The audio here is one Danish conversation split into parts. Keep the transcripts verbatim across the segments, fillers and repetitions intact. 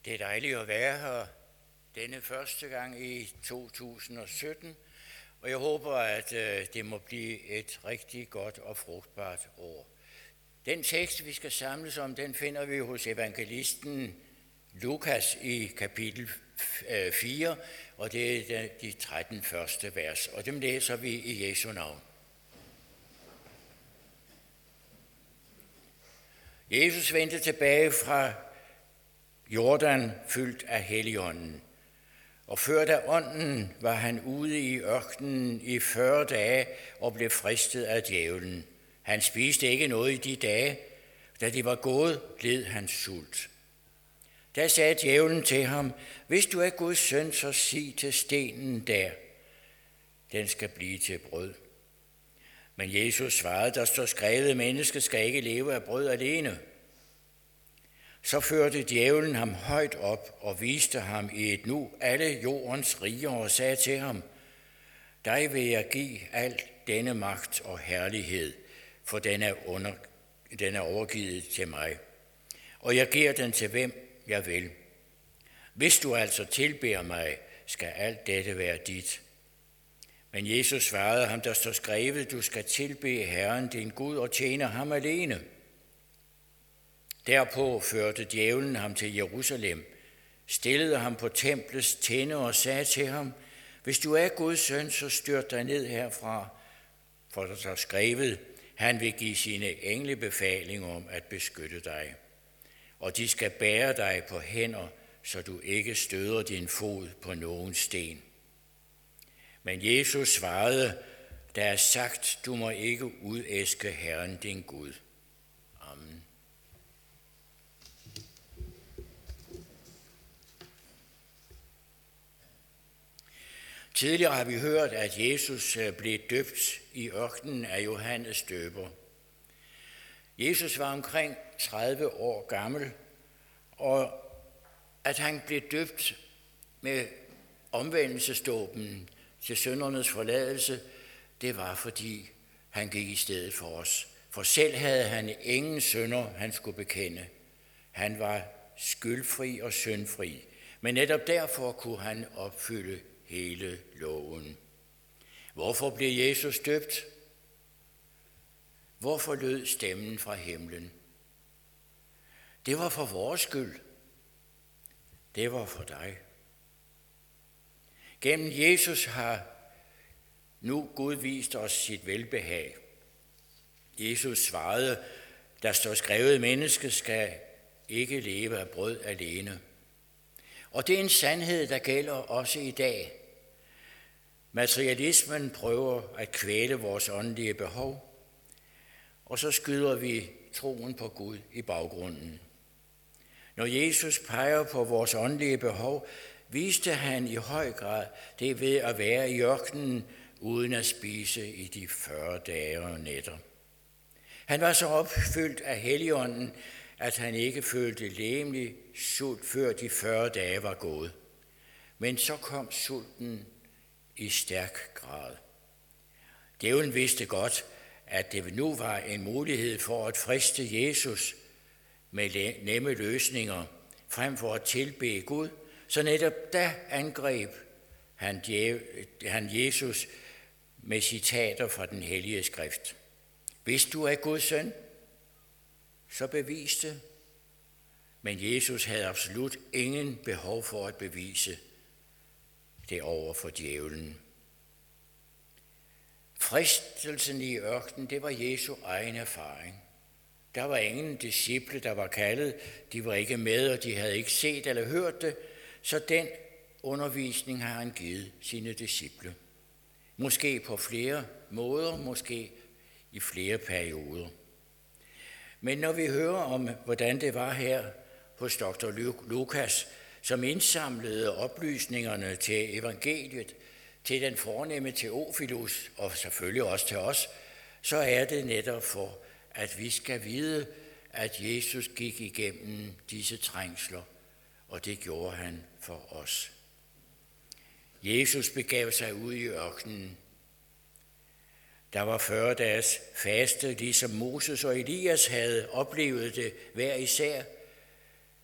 Det er dejligt at være her denne første gang i to tusind og sytten, og jeg håber, at det må blive et rigtig godt og frugtbart år. Den tekst, vi skal samles om, den finder vi hos evangelisten Lukas i kapitel fire, og det er de tretten første vers, og dem læser vi i Jesu navn. Jesus vendte tilbage fra Jordan fyldt af Helligånden, og ført af ånden var han ude i ørkenen i fyrre dage og blev fristet af djævlen. Han spiste ikke noget i de dage, da de var gået, led han sult. Da sagde djævlen til ham, hvis du er Guds søn, så sig til stenen der, den skal blive til brød. Men Jesus svarede, der står skrevet, mennesket skal ikke leve af brød alene. Så førte djævlen ham højt op og viste ham i et nu alle jordens riger og sagde til ham, dig vil jeg give al denne magt og herlighed, for den er, under, den er overgivet til mig, og jeg giver den til hvem jeg vil. Hvis du altså tilbeder mig, skal alt dette være dit. Men Jesus svarede ham, der står skrevet, du skal tilbede Herren din Gud og tjene ham alene. Derpå førte djævlen ham til Jerusalem, stillede ham på templets tinde og sagde til ham, hvis du er Guds søn, så styrt dig ned herfra, for der står skrevet, han vil give sine engle befaling om at beskytte dig, og de skal bære dig på hænder, så du ikke støder din fod på nogen sten. Men Jesus svarede, der er sagt, du må ikke udæske Herren din Gud. Amen. Tidligere har vi hørt, at Jesus blev døbt i ørkenen af Johannes Døber. Jesus var omkring tredive år gammel, og at han blev døbt med omvendelsesdåben til syndernes forladelse, det var fordi han gik i stedet for os. For selv havde han ingen synder, han skulle bekende. Han var skyldfri og syndfri, men netop derfor kunne han opfylde hele loven. Hvorfor blev Jesus døbt? Hvorfor lød stemmen fra himlen? Det var for vores skyld. Det var for dig. Gennem Jesus har nu Gud vist os sit velbehag. Jesus svarede, der står skrevet, mennesket skal ikke leve af brød alene. Og det er en sandhed, der gælder også i dag. Materialismen prøver at kvæle vores åndelige behov, og så skyder vi troen på Gud i baggrunden. Når Jesus peger på vores åndelige behov, viste han i høj grad det ved at være i ørkenen uden at spise i de fyrre dage og nætter. Han var så opfyldt af Helligånden, at han ikke følte legemlig sult, før de fyrre dage var gået. Men så kom sulten i stærk grad. Djævlen vidste godt, at det nu var en mulighed for at friste Jesus med nemme løsninger, frem for at tilbede Gud, så netop da angreb han, han Jesus med citater fra den hellige skrift. Hvis du er Guds søn, så bevis det. Men Jesus havde absolut ingen behov for at bevise det over for djævlen. Fristelsen i ørkenen, det var Jesu egen erfaring. Der var ingen disciple, der var kaldet. De var ikke med, og de havde ikke set eller hørt det. Så den undervisning har han givet sine disciple. Måske på flere måder, måske i flere perioder. Men når vi hører om, hvordan det var her hos doktor Lukas, som indsamlede oplysningerne til evangeliet, til den fornemme Teofilus, og selvfølgelig også til os, så er det netop for, at vi skal vide, at Jesus gik igennem disse trængsler, og det gjorde han for os. Jesus begav sig ud i ørkenen. Der var fyrre dages faste, ligesom Moses og Elias havde oplevet det hver især.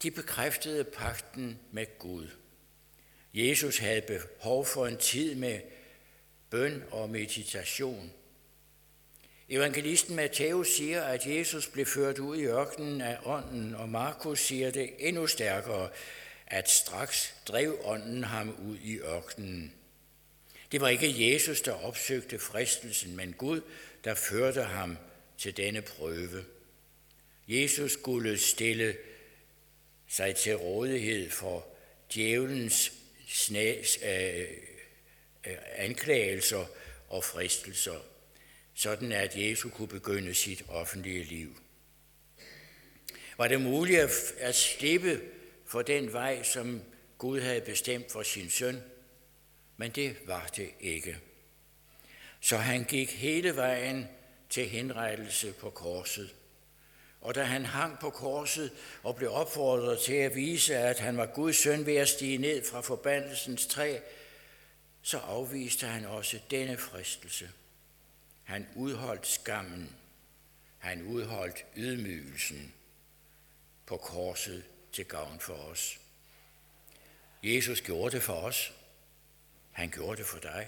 De bekræftede pagten med Gud. Jesus havde behov for en tid med bøn og meditation. Evangelisten Matthæus siger, at Jesus blev ført ud i ørkenen af ånden, og Markus siger det endnu stærkere, at straks drev ånden ham ud i ørkenen. Det var ikke Jesus, der opsøgte fristelsen, men Gud, der førte ham til denne prøve. Jesus skulle stille sig til rådighed for djævelens snæs, øh, øh, anklagelser og fristelser, sådan at Jesus kunne begynde sit offentlige liv. Var det muligt at slippe for den vej, som Gud havde bestemt for sin søn? Men det var det ikke. Så han gik hele vejen til henrettelse på korset. Og da han hang på korset og blev opfordret til at vise, at han var Guds søn ved at stige ned fra forbandelsens træ, så afviste han også denne fristelse. Han udholdt skammen. Han udholdt ydmygelsen på korset til gavn for os. Jesus gjorde det for os. Han gjorde det for dig.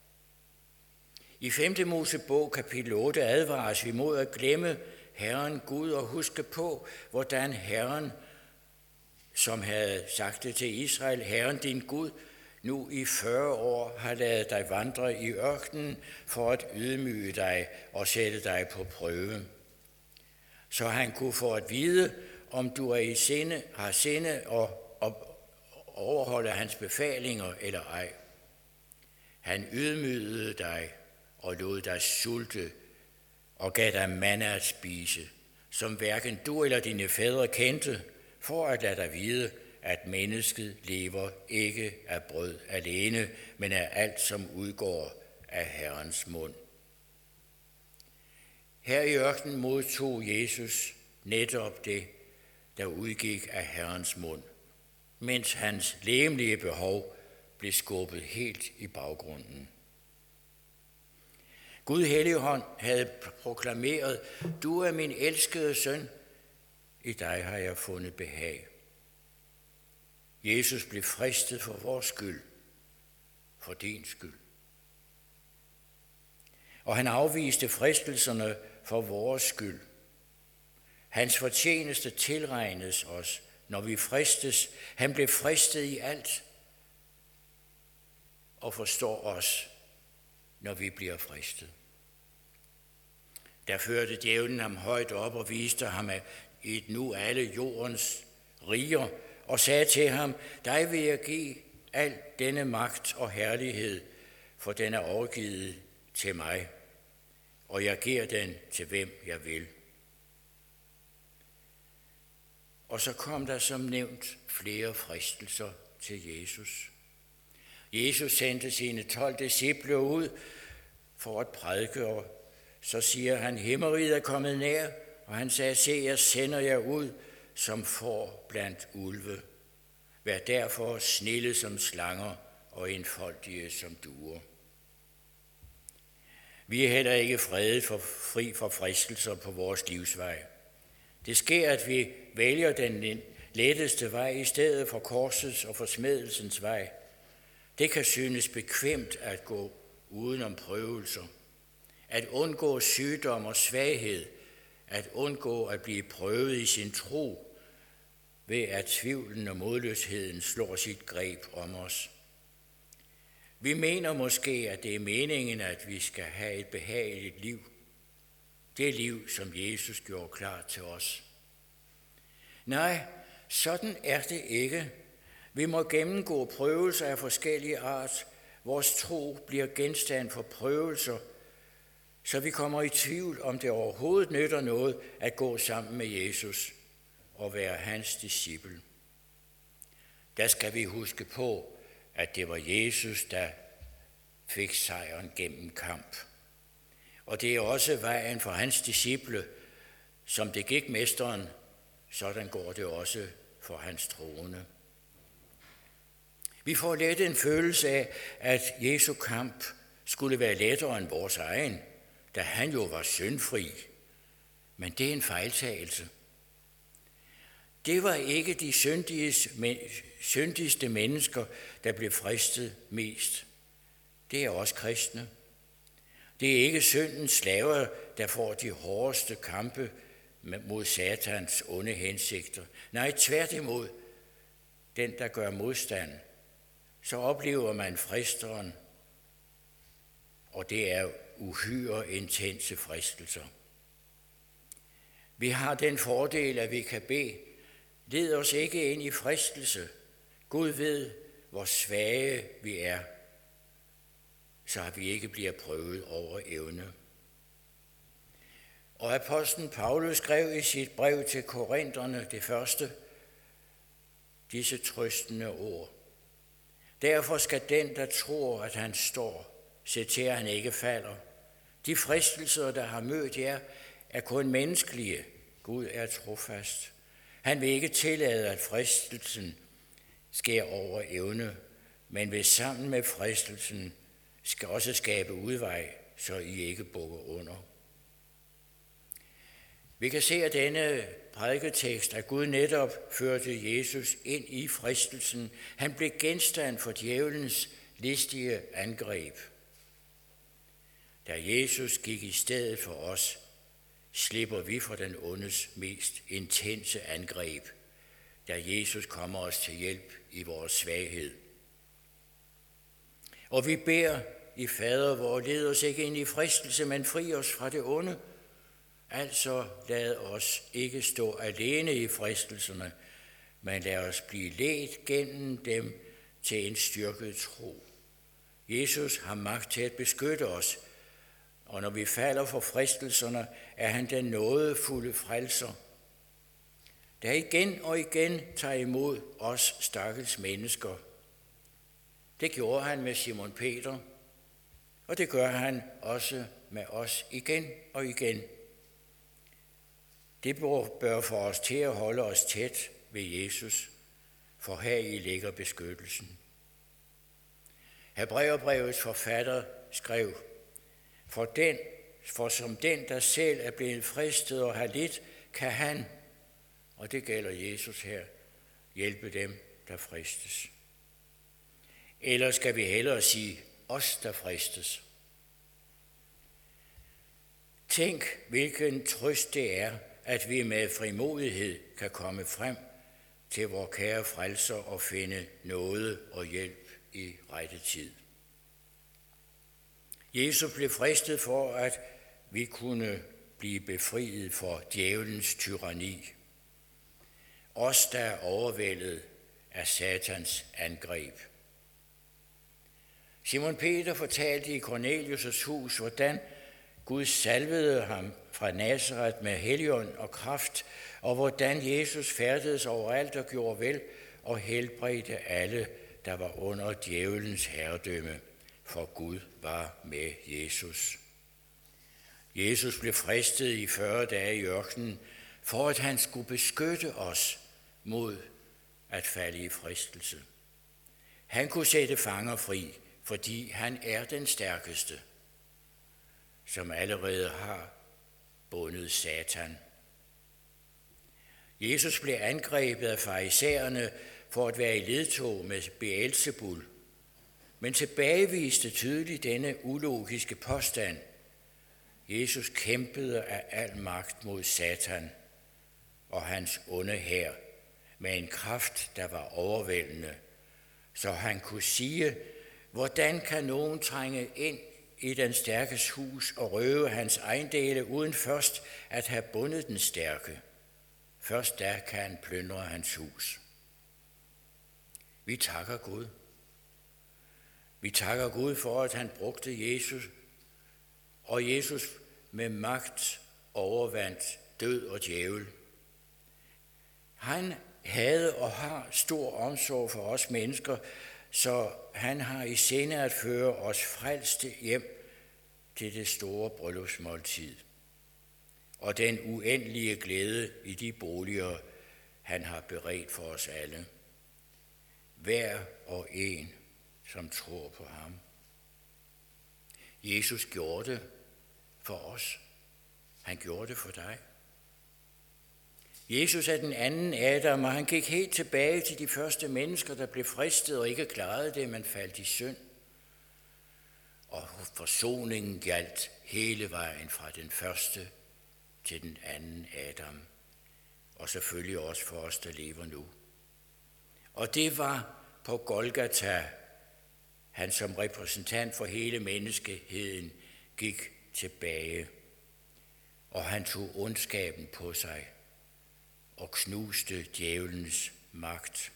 I femte Mosebog kapitel otte advares vi mod at glemme Herren Gud og huske på, hvordan Herren, som havde sagt det til Israel, Herren din Gud, nu i fyrre år har ladet dig vandre i ørkenen for at ydmyge dig og sætte dig på prøve. Så han kunne få at vide, om du er i sinde, har sinde og, og overholde hans befalinger eller ej. Han ydmygede dig og lod dig sulte og gav dig manna at spise, som hverken du eller dine fædre kendte, for at lade dig vide, at mennesket lever ikke af brød alene, men af alt, som udgår af Herrens mund. Her i ørkenen modtog Jesus netop det, der udgik af Herrens mund, mens hans legemlige behov blev skubbet helt i baggrunden. Gud Helligånd havde proklameret, du er min elskede søn, i dig har jeg fundet behag. Jesus blev fristet for vores skyld, for din skyld. Og han afviste fristelserne for vores skyld. Hans fortjeneste tilregnes os, når vi fristes. Han blev fristet i alt og forstår os, når vi bliver fristet. Der førte djævlen ham højt op og viste ham et nu alle jordens riger og sagde til ham, dig vil jeg give al denne magt og herlighed, for den er overgivet til mig, og jeg giver den til hvem jeg vil. Og så kom der som nævnt flere fristelser til Jesus. Jesus sendte sine tolv disciple ud for at prædike, og så siger han, himmeriget er kommet nær, og han sagde, se, jeg sender jer ud som får blandt ulve. Vær derfor snille som slanger og enfoldige som duer. Vi er heller ikke fredet for fri for fristelser på vores livsvej. Det sker, at vi vælger den letteste vej i stedet for korsets og forsmedelsens vej. Det kan synes bekvemt at gå udenom prøvelser, at undgå sygdom og svaghed, at undgå at blive prøvet i sin tro, ved at tvivlen og modløsheden slår sit greb om os. Vi mener måske, at det er meningen, at vi skal have et behageligt liv. Det liv, som Jesus gjorde klar til os. Nej, sådan er det ikke. Vi må gennemgå prøvelser af forskellige art. Vores tro bliver genstand for prøvelser, så vi kommer i tvivl, om det overhovedet nytter noget at gå sammen med Jesus og være hans disciple. Der skal vi huske på, at det var Jesus, der fik sejren gennem kamp. Og det er også vejen for hans disciple, som det gik mesteren, sådan går det også for hans troende. Vi får let en følelse af, at Jesu kamp skulle være lettere end vores egen, da han jo var syndfri. Men det er en fejltagelse. Det var ikke de syndigste mennesker, der blev fristet mest. Det er også kristne. Det er ikke syndens slaver, der får de hårdeste kampe mod satans onde hensigter. Nej, tværtimod, den, der gør modstand, så oplever man fristeren, og det er uhyre intense fristelser. Vi har den fordel, at vi kan bede: led os ikke ind i fristelse. Gud ved, hvor svage vi er, så vi ikke bliver prøvet over evne. Og apostlen Paulus skrev i sit brev til korinterne det første, disse trøstende ord: derfor skal den, der tror, at han står, se til, at han ikke falder. De fristelser, der har mødt jer, er kun menneskelige. Gud er trofast. Han vil ikke tillade, at fristelsen sker over evne, men vil sammen med fristelsen skal også skabe udvej, så I ikke bukker under. Vi kan se af denne prædiketekst, at Gud netop førte Jesus ind i fristelsen. Han blev genstand for djævelens listige angreb. Da Jesus gik i stedet for os, slipper vi for den ondes mest intense angreb, da Jesus kommer os til hjælp i vores svaghed. Og vi beder i Fader vor, led os ikke ind i fristelse, men fri os fra det onde. Altså lad os ikke stå alene i fristelserne, men lad os blive ledt gennem dem til en styrket tro. Jesus har magt til at beskytte os, og når vi falder for fristelserne, er han den nådefulde frelser, der igen og igen tager imod os stakkels mennesker. Det gjorde han med Simon Peter, og det gør han også med os igen og igen. Det bør få os til at holde os tæt ved Jesus, for heri ligger beskyttelsen. Hebræerbrevets forfatter skrev: For, den, for som den, der selv er blevet fristet og har lidt, kan han, og det gælder Jesus her, hjælpe dem, der fristes. Eller skal vi hellere sige, os, der fristes. Tænk, hvilken trøst det er, at vi med frimodighed kan komme frem til vor kære frelser og finde nåde og hjælp i rette tid. Jesus blev fristet for, at vi kunne blive befriet for djævelens tyranni. Os, der er overvældet af satans angreb. Simon Peter fortalte i Cornelius' hus, hvordan Gud salvede ham fra Nazaret med helligånd og kraft, og hvordan Jesus færdedes overalt og gjorde vel og helbredte alle, der var under djævelens herredømme, for Gud var med Jesus. Jesus blev fristet i fyrre dage i ørkenen, for at han skulle beskytte os mod at falde i fristelse. Han kunne sætte fanger fri, fordi han er den stærkeste, som allerede har bundet Satan. Jesus blev angrebet af farisæerne for at være i ledtog med Beelzebul, men tilbageviste tydeligt denne ulogiske påstand. Jesus kæmpede af al magt mod Satan og hans onde hær med en kraft, der var overvældende, så han kunne sige, hvordan kan nogen trænge ind i den stærkes hus og røve hans ejendele, uden først at have bundet den stærke. Først da kan han plyndre hans hus. Vi takker Gud. Vi takker Gud for, at han brugte Jesus, og Jesus med magt overvandt død og djævel. Han havde og har stor omsorg for os mennesker, så han har i sinde at føre os frelste hjem til det store bryllupsmåltid og den uendelige glæde i de boliger, han har beredt for os alle. Hver og en, som tror på ham. Jesus gjorde det for os. Han gjorde det for dig. Jesus er den anden Adam, og han gik helt tilbage til de første mennesker, der blev fristet og ikke klarede det, man faldt i synd. Og forsoningen gjaldt hele vejen fra den første til den anden Adam, og selvfølgelig også for os, der lever nu. Og det var på Golgata, han som repræsentant for hele menneskeheden gik tilbage, og han tog ondskaben på sig og knuste djævelens magt.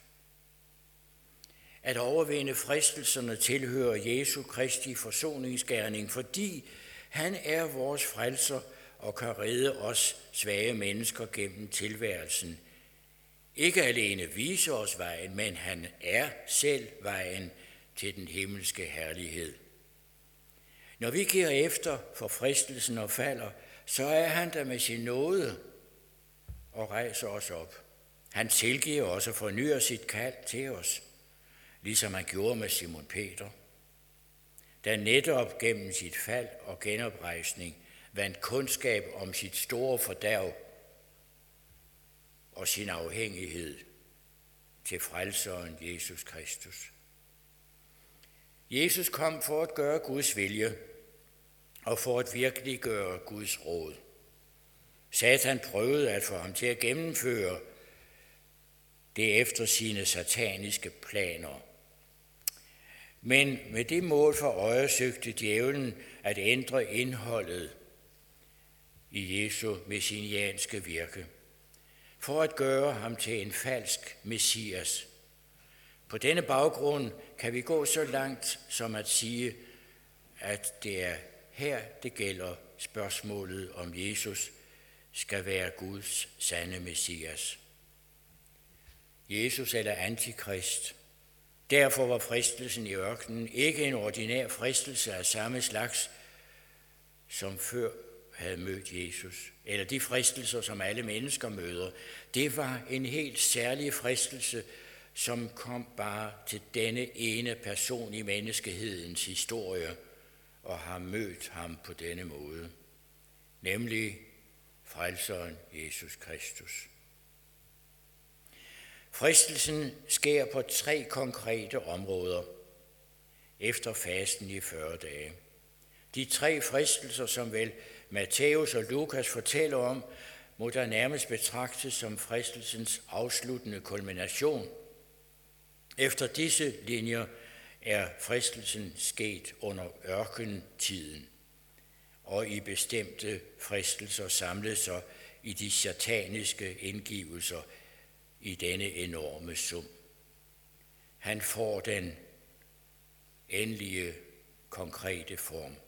At overvinde fristelserne tilhører Jesu Kristi forsoningsgerning, fordi han er vores frelser og kan redde os svage mennesker gennem tilværelsen. Ikke alene vise os vejen, men han er selv vejen til den himmelske herlighed. Når vi giver efter for fristelsen og falder, så er han der med sin nåde og rejser os op. Han tilgiver os og fornyer sit kald til os, ligesom han gjorde med Simon Peter, der netop gennem sit fald og genoprejsning vandt kundskab om sit store fordærv og sin afhængighed til frelseren Jesus Kristus. Jesus kom for at gøre Guds vilje og for at virkeliggøre Guds råd. Satan prøvede at få ham til at gennemføre det efter sine sataniske planer. Men med det mål for øje søgte djævlen at ændre indholdet i Jesu messianske virke, for at gøre ham til en falsk messias. På denne baggrund kan vi gå så langt som at sige, at det er her, det gælder spørgsmålet om Jesus skal være Guds sande messias. Jesus eller antikrist. Derfor var fristelsen i ørkenen ikke en ordinær fristelse af samme slags, som før havde mødt Jesus, eller de fristelser, som alle mennesker møder. Det var en helt særlig fristelse, som kom bare til denne ene person i menneskehedens historie, og har mødt ham på denne måde, nemlig frelseren Jesus Kristus. Fristelsen sker på tre konkrete områder efter fasten i fyrre dage. De tre fristelser, som vel Matthæus og Lukas fortæller om, må der nærmest betragtes som fristelsens afsluttende kulmination. Efter disse linjer er fristelsen sket under ørkentiden, og i bestemte fristelser samlet sig i de sataniske indgivelser i denne enorme sum. Han får den endelige, konkrete form.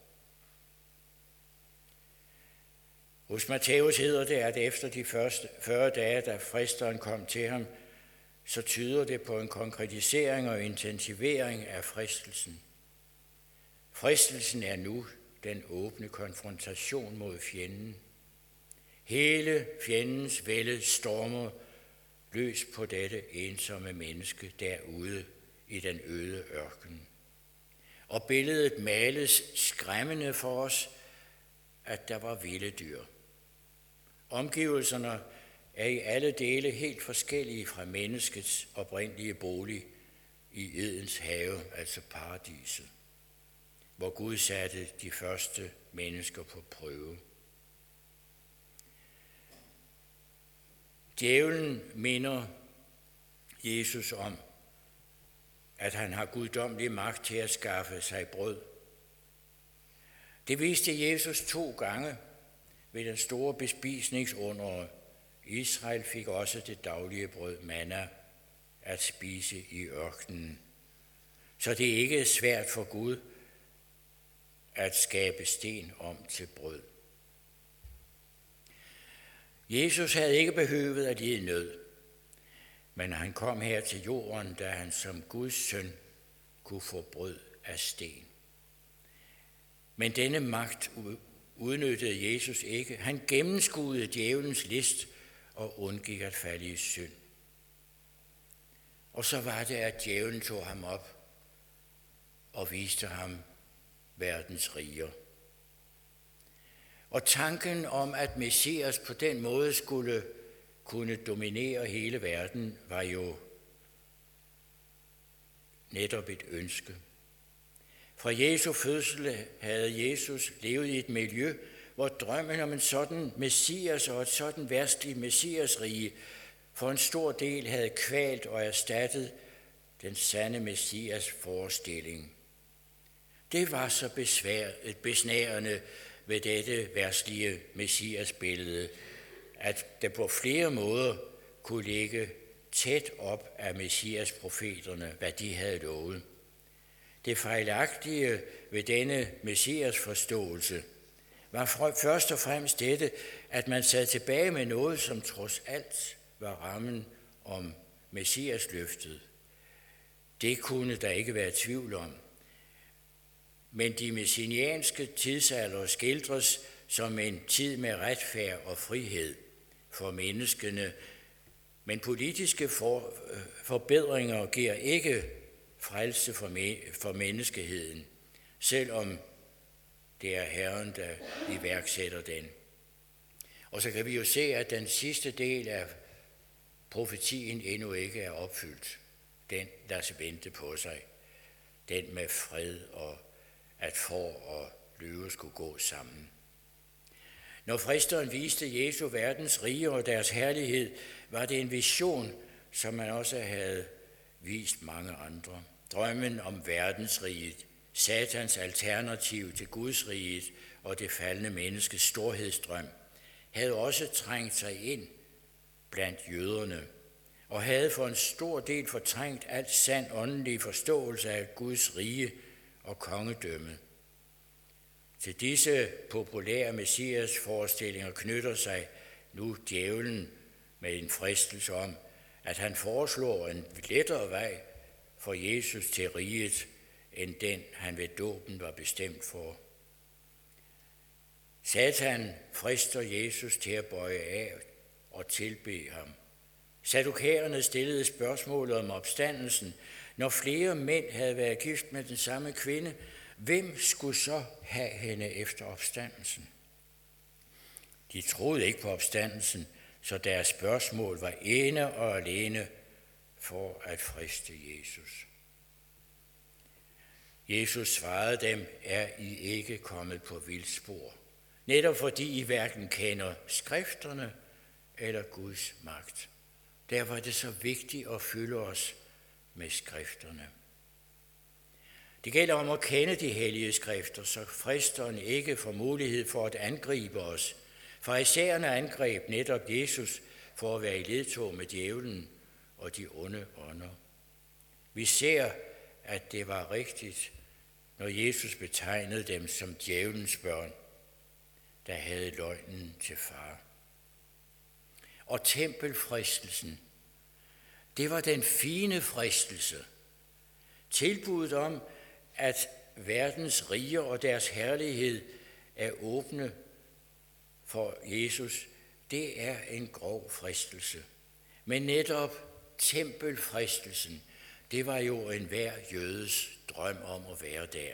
Hos Matthæus hedder det, at efter de første fyrre dage, da fristeren kom til ham, så tyder det på en konkretisering og intensivering af fristelsen. Fristelsen er nu den åbne konfrontation mod fjenden. Hele fjendens vælde stormer løs på dette ensomme menneske derude i den øde ørken. Og billedet males skræmmende for os, at der var vilde dyr. Omgivelserne er i alle dele helt forskellige fra menneskets oprindelige bolig i Edens have, altså paradiset, hvor Gud satte de første mennesker på prøve. Djævlen minder Jesus om, at han har guddommelig magt til at skaffe sig brød. Det viste Jesus to gange ved den store bespisningsunder. Israel fik også det daglige brød manna at spise i ørkenen. Så det er ikke svært for Gud at skabe sten om til brød. Jesus havde ikke behøvet at lide nød, men han kom her til jorden, da han som Guds søn kunne få brød af sten. Men denne magt udnyttede Jesus ikke. Han gennemskuede djævelens list og undgik at falde i synd. Og så var det, at djævlen tog ham op og viste ham verdens riger. Og tanken om, at Messias på den måde skulle kunne dominere hele verden, var jo netop et ønske. Fra Jesu fødsel havde Jesus levet i et miljø, hvor drømmen om en sådan messias og et sådan verdsligt messiasrige for en stor del havde kvalt og erstattet den sande messias forestilling. Det var så besvær, besnærende ved dette verdslige messiasbillede, at det på flere måder kunne ligge tæt op af messiasprofeterne, hvad de havde lovet. Det fejlagtige ved denne messiasforståelse var først og fremmest dette, at man sad tilbage med noget, som trods alt var rammen om messiasløftet. Det kunne der ikke være tvivl om. Men de messianske tidsalder skildres som en tid med retfærd og frihed for menneskene, men politiske for, forbedringer giver ikke frelse for, me, for menneskeheden, selvom det er Herren, der iværksætter den. Og så kan vi jo se, at den sidste del af profetien endnu ikke er opfyldt. Den lader sig vente på sig. Den med fred og at får og løve skulle gå sammen. Når fristeren viste Jesu verdens rige og deres herlighed, var det en vision, som man også havde vist mange andre. Drømmen om verdensriget, Satans alternativ til Guds riget og det faldne menneskes storhedsdrøm, havde også trængt sig ind blandt jøderne, og havde for en stor del fortrængt alt sand åndelig forståelse af Guds rige og kongedømme. Til disse populære messias forestillinger knytter sig nu djævlen med en fristelse om, at han foreslår en lettere vej for Jesus til riget, end den han ved dåben var bestemt for. Satan frister Jesus til at bøje af og tilbede ham. Saddukæerne stillede spørgsmålet om opstandelsen. Når flere mænd havde været gift med den samme kvinde, hvem skulle så have hende efter opstandelsen? De troede ikke på opstandelsen, så deres spørgsmål var ene og alene for at friste Jesus. Jesus svarede dem, er I ikke kommet på vildspor, netop fordi I hverken kender skrifterne eller Guds magt. Derfor er det så vigtigt at fylde os med skrifterne. Det gælder om at kende de hellige skrifter, så fristeren ikke får mulighed for at angribe os. Farisæerne angreb netop Jesus for at være i ledtog med djævlen og de onde ånder. Vi ser, at det var rigtigt, når Jesus betegnede dem som djævelens børn, der havde løgnen til far. Og tempelfristelsen, det var den fine fristelse. Tilbuddet om, at verdens riger og deres herlighed er åbne for Jesus, det er en grov fristelse. Men netop tempelfristelsen, det var jo enhver jødes drøm om at være der.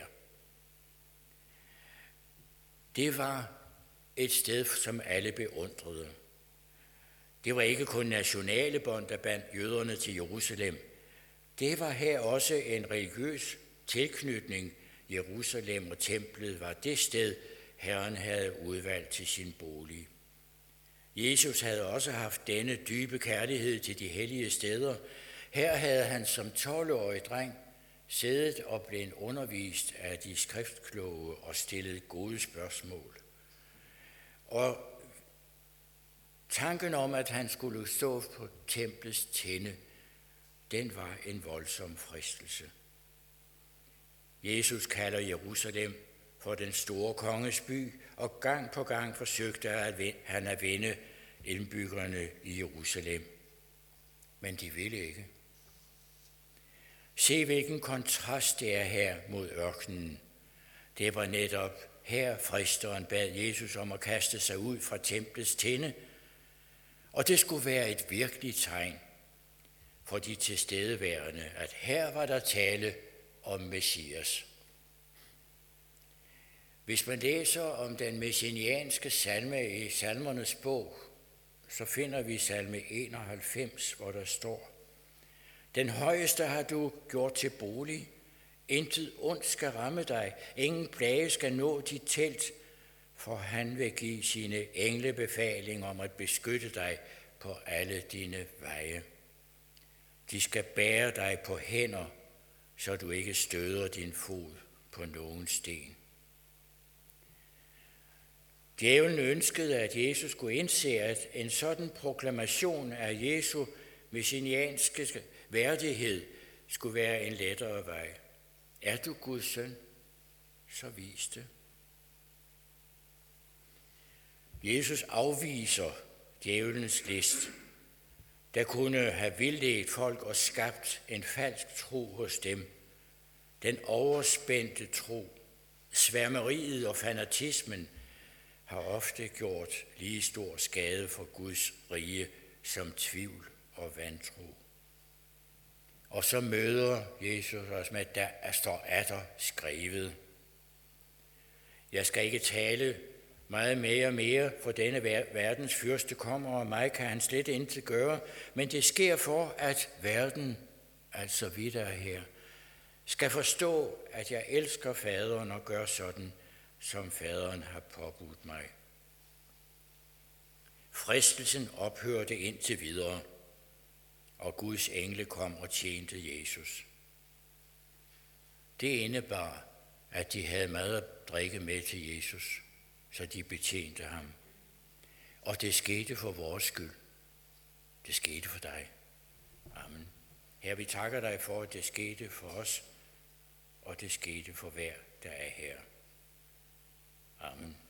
Det var et sted, som alle beundrede. Det var ikke kun nationale bånd, der bandt jøderne til Jerusalem. Det var her også en religiøs tilknytning. Jerusalem og templet var det sted, Herren havde udvalgt til sin bolig. Jesus havde også haft denne dybe kærlighed til de hellige steder. Her havde han som tolv-årig dreng siddet og blevet undervist af de skriftkloge og stillet gode spørgsmål. Og tanken om, at han skulle stå på templets tinde, den var en voldsom fristelse. Jesus kalder Jerusalem for den store konges by, og gang på gang forsøgte han at vinde indbyggerne i Jerusalem. Men de ville ikke. Se, hvilken kontrast det er her mod ørkenen. Det var netop her, fristeren bad Jesus om at kaste sig ud fra templets tinde, og det skulle være et virkeligt tegn for de tilstedeværende, at her var der tale om Messias. Hvis man læser om den messianske salme i Salmernes bog, så finder vi salme enoghalvfems, hvor der står: Den højeste har du gjort til bolig. Intet ondt skal ramme dig. Ingen plage skal nå dit telt, for han vil give sine engle befaling om at beskytte dig på alle dine veje. De skal bære dig på hænder, så du ikke støder din fod på nogen sten. Djævlen ønskede, at Jesus skulle indse, at en sådan proklamation af Jesu messianske værdighed skulle være en lettere vej. Er du Guds søn, så vis det. Jesus afviser djævelens list, der kunne have vildledt folk og skabt en falsk tro hos dem. Den overspændte tro, sværmeriet og fanatismen har ofte gjort lige stor skade for Guds rige som tvivl og vantro. Og så møder Jesus os med, at der står atter skrevet. Jeg skal ikke tale meget mere og mere, for denne verdens fyrste kommer, og mig kan han slet intet gøre, men det sker for, at verden, altså vi der er her, skal forstå, at jeg elsker faderen og gør sådan, som faderen har påbudt mig. Fristelsen ophørte indtil videre, og Guds engle kom og tjente Jesus. Det indebar, at de havde mad og drikke med til Jesus, så de betjente ham. Og det skete for vores skyld. Det skete for dig. Amen. Herre, vi takker dig for, at det skete for os, og det skete for hver, der er her. Amen.